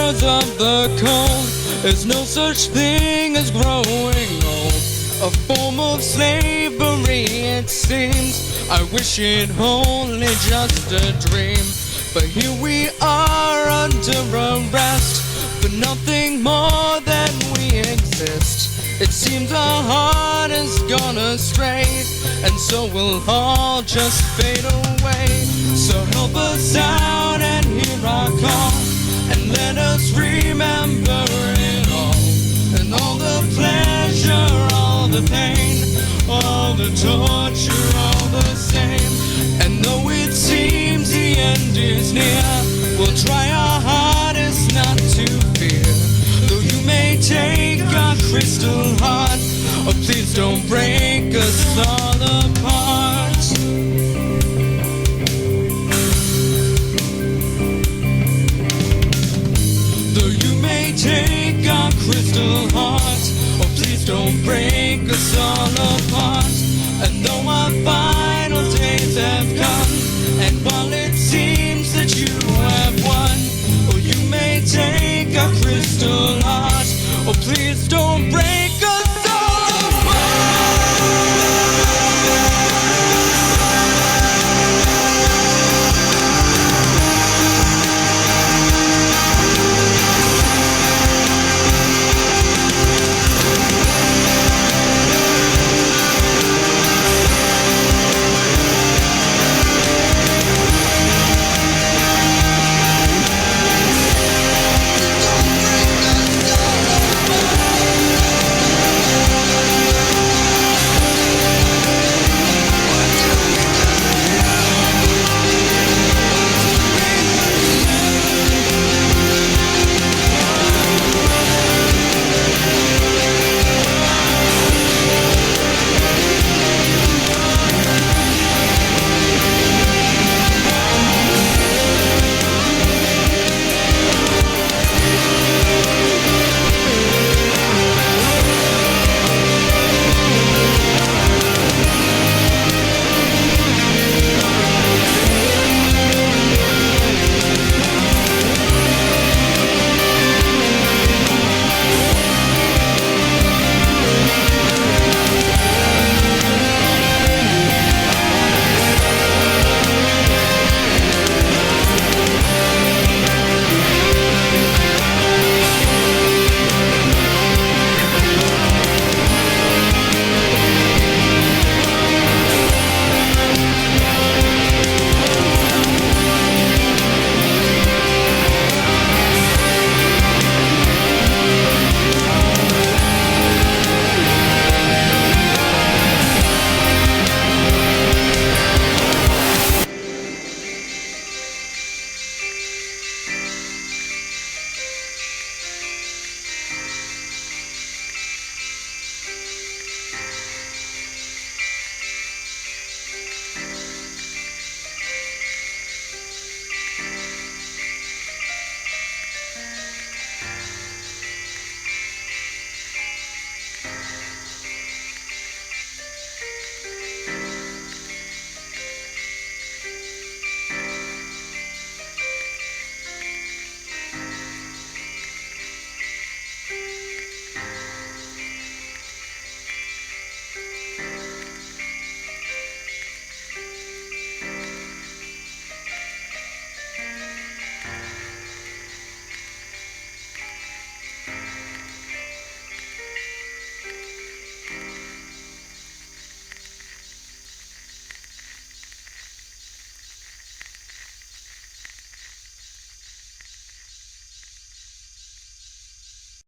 because of the cold. There's no such thing as growing old, a form of slavery it seems. I wish it only just a dream, but here we are under arrest for nothing more than we exist. It seems our heart has gone astray, and so we'll all just fade away. So help us out and hear our call, and let us remember it all. And all the pleasure, all the pain, all the torture, all the same. And though it seems the end is near, we'll try our hardest not to fear. Though you may take our crystal heart, oh please don't break us all apart. Though you may take our crystal heart, oh please don't break us all apart.